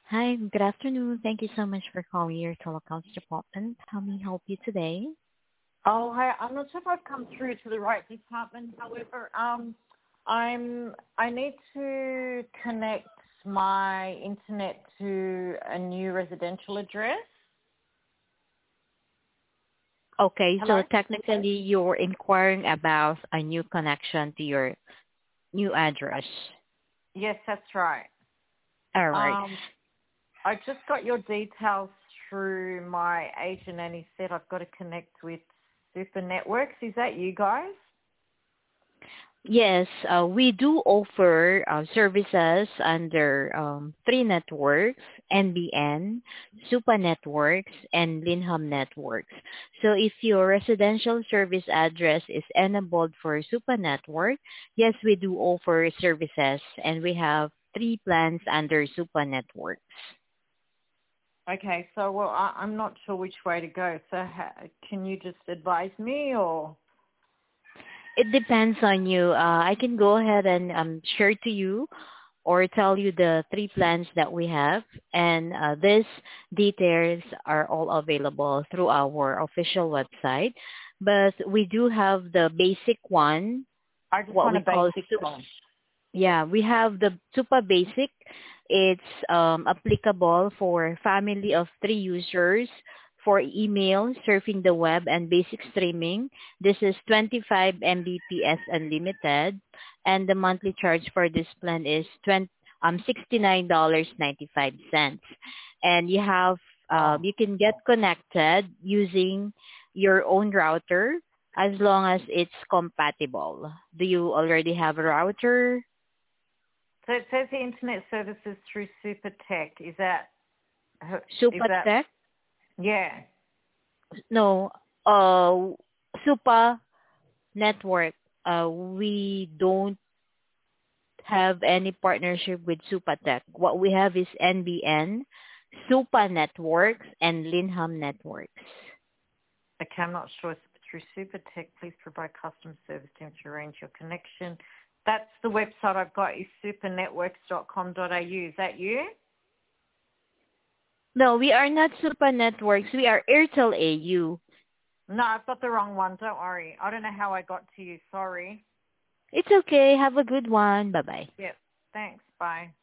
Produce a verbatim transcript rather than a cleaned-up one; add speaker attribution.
Speaker 1: Hi, good afternoon. Thank you so much for calling your telecoms department. How may I help you today?
Speaker 2: Oh, hi. I'm not sure if I've come through to the right department. However, um, I'm I need to connect my internet to a new residential address.
Speaker 1: Okay,
Speaker 2: Hello?
Speaker 1: so technically you're inquiring about a new connection to your new address.
Speaker 2: Yes, that's right.
Speaker 1: All right.
Speaker 2: Um, I just got your details through my agent, and he said I've got to connect with Super Networks. Is that you guys?
Speaker 1: Yes, uh, we do offer uh, services under um, three networks, N B N, Supa Networks, and Linham Networks. So if your residential service address is enabled for Supa Network, yes, we do offer services, and we have three plans under Supa Networks.
Speaker 2: Okay, so well, I, I'm not sure which way to go. So ha, can you just advise me, or?
Speaker 1: It depends on you. Uh, I can go ahead and um, share to you or tell you the three plans that we have. And uh, these details are all available through our official website. But we do have the basic one,
Speaker 2: I just
Speaker 1: what
Speaker 2: want a
Speaker 1: we call,
Speaker 2: basic
Speaker 1: su-
Speaker 2: one.
Speaker 1: yeah, we have the super basic. It's um, applicable for family of three users for email, surfing the web, and basic streaming. This is twenty-five megabits per second unlimited, and the monthly charge for this plan is twenty, um, sixty-nine dollars and ninety-five cents. And you have uh,
Speaker 2: Oh,
Speaker 1: you can get connected using your own router as long as it's compatible. Do you already have a router?
Speaker 2: so it says the internet services through SuperTech. Is that is that
Speaker 1: Supatech?
Speaker 2: yeah?
Speaker 1: No, uh, Supa Network. Uh, we don't have any partnership with Supatech. What we have is N B N, Supa Networks, and Linham Networks.
Speaker 2: Okay, I'm not sure. It's through SuperTech, please provide customer service team to arrange your connection. That's the website I've got is supernetworks dot com dot a u. Is that you?
Speaker 1: No, we are not Supa Networks. We are Airtel A U.
Speaker 2: No, I've got the wrong one. Don't worry. I don't know how I got to you. Sorry.
Speaker 1: It's okay. Have a good one. Bye-bye.
Speaker 2: Yep. Thanks. Bye.